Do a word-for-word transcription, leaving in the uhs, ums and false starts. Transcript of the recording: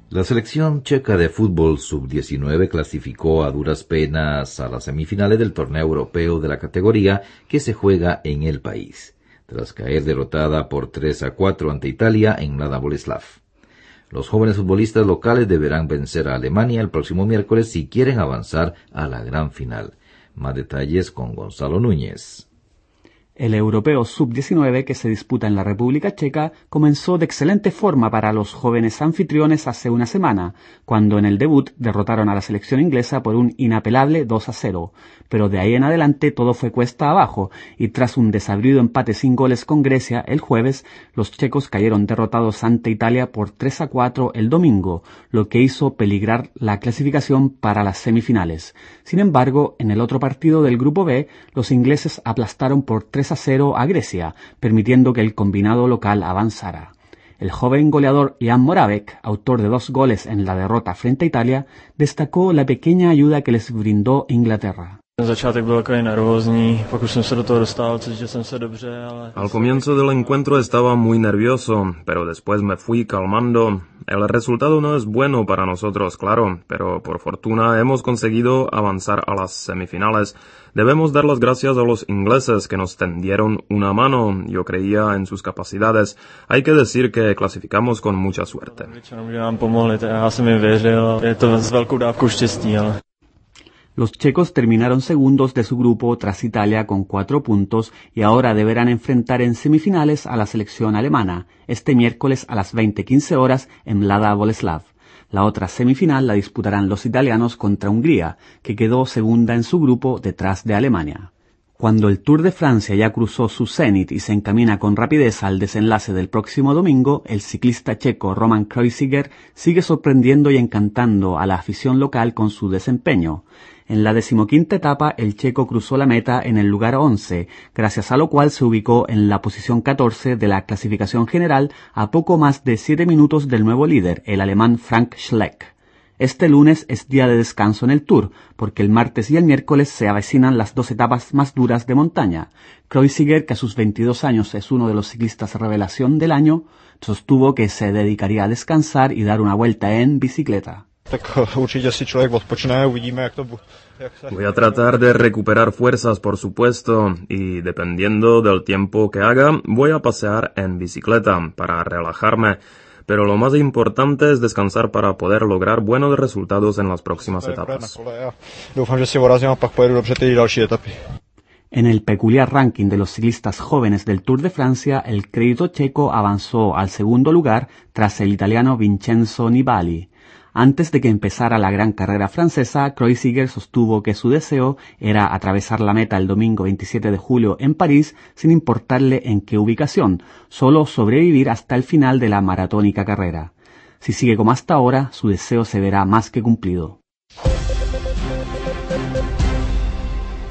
La selección checa de fútbol sub diecinueve clasificó a duras penas a las semifinales del torneo europeo de la categoría que se juega en el país, tras caer derrotada por tres a cuatro ante Italia en Mladá Boleslav. Los jóvenes futbolistas locales deberán vencer a Alemania el próximo miércoles si quieren avanzar a la gran final. Más detalles con Gonzalo Núñez. El europeo sub diecinueve que se disputa en la República Checa comenzó de excelente forma para los jóvenes anfitriones hace una semana, cuando en el debut derrotaron a la selección inglesa por un inapelable dos a cero. Pero de ahí en adelante todo fue cuesta abajo, y tras un desabrido empate sin goles con Grecia el jueves, los checos cayeron derrotados ante Italia por tres a cuatro el domingo, lo que hizo peligrar la clasificación para las semifinales. Sin embargo, en el otro partido del grupo B, los ingleses aplastaron por tres a cero a Grecia, permitiendo que el combinado local avanzara. El joven goleador Jan Moravec, autor de dos goles en la derrota frente a Italia, destacó la pequeña ayuda que les brindó Inglaterra. Al comienzo del encuentro estaba muy nervioso, pero después me fui calmando. El resultado no es bueno para nosotros, claro, pero por fortuna hemos conseguido avanzar a las semifinales. Debemos dar las gracias a los ingleses que nos tendieron una mano. Yo creía en sus capacidades. Hay que decir que clasificamos con mucha suerte. Los checos terminaron segundos de su grupo tras Italia con cuatro puntos y ahora deberán enfrentar en semifinales a la selección alemana, este miércoles a las veinte quince horas en Mladá Boleslav. La otra semifinal la disputarán los italianos contra Hungría, que quedó segunda en su grupo detrás de Alemania. Cuando el Tour de Francia ya cruzó su cenit y se encamina con rapidez al desenlace del próximo domingo, el ciclista checo Roman Kreuziger sigue sorprendiendo y encantando a la afición local con su desempeño. En la decimoquinta etapa, el checo cruzó la meta en el lugar once, gracias a lo cual se ubicó en la posición catorce de la clasificación general a poco más de siete minutos del nuevo líder, el alemán Frank Schleck. Este lunes es día de descanso en el Tour, porque el martes y el miércoles se avecinan las dos etapas más duras de montaña. Kreuziger, que a sus veintidós años es uno de los ciclistas revelación del año, sostuvo que se dedicaría a descansar y dar una vuelta en bicicleta. Voy a tratar de recuperar fuerzas, por supuesto, y dependiendo del tiempo que haga, voy a pasear en bicicleta para relajarme. Pero lo más importante es descansar para poder lograr buenos resultados en las próximas etapas. En el peculiar ranking de los ciclistas jóvenes del Tour de Francia, el crédito checo avanzó al segundo lugar tras el italiano Vincenzo Nibali. Antes de que empezara la gran carrera francesa, Kreuziger sostuvo que su deseo era atravesar la meta el domingo veintisiete de julio en París sin importarle en qué ubicación, solo sobrevivir hasta el final de la maratónica carrera. Si sigue como hasta ahora, su deseo se verá más que cumplido.